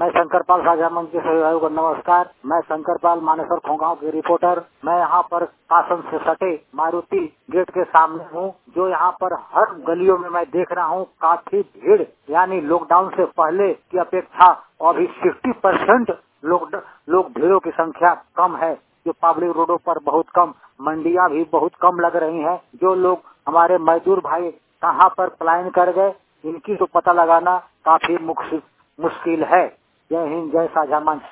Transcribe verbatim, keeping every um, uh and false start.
मैं शंकरपाल साझा मंच के सहयोगियों को नमस्कार। मैं शंकरपाल मानेसर खोगांव के रिपोर्टर। मैं यहाँ पर शासन से सटे मारुति गेट के सामने हूँ, जो यहाँ पर हर गलियों में मैं देख रहा हूँ काफी भीड़, यानी लॉकडाउन से पहले की अपेक्षा अभी साठ परसेंट लोग लोग भीड़ों की संख्या कम है। जो पब्लिक रोडों पर बहुत कम, मंडियाँ भी बहुत कम लग रही हैं। जो लोग हमारे मजदूर भाई कहाँ पर पलायन कर गए, इनकी तो पता लगाना काफी मुश्किल है। जय हिंद, जय साझा मंच।